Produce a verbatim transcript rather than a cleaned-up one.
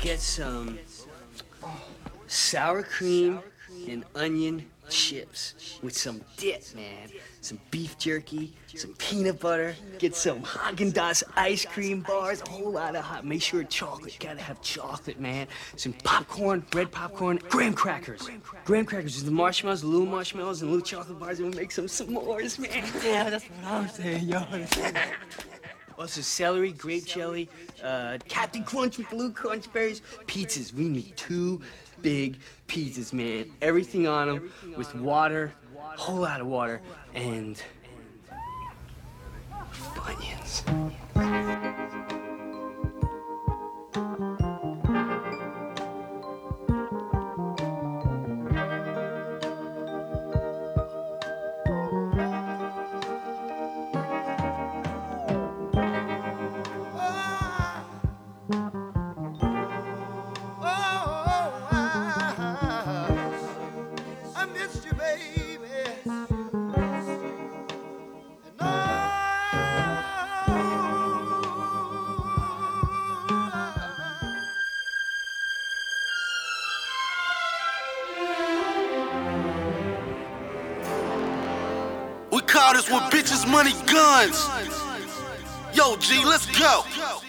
get some sour cream and onion chips with some dip, man. Some beef jerky, some peanut butter. Get some Haagen-Dazs ice cream bars, a whole lot of hot. Make sure chocolate, gotta have chocolate, man. Some popcorn, red popcorn, graham crackers. Graham crackers with the marshmallows, the little marshmallows, and little chocolate bars, and we'll make some s'mores, man. Yeah, that's what I'm saying, yo. Also, celery, grape jelly, uh, Captain Crunch with blue crunch berries, pizzas. We need two big pizzas, man. Everything on them with water, whole lot of water, and Funyuns. We call this one bitches, money, guns. Yo, G, let's go.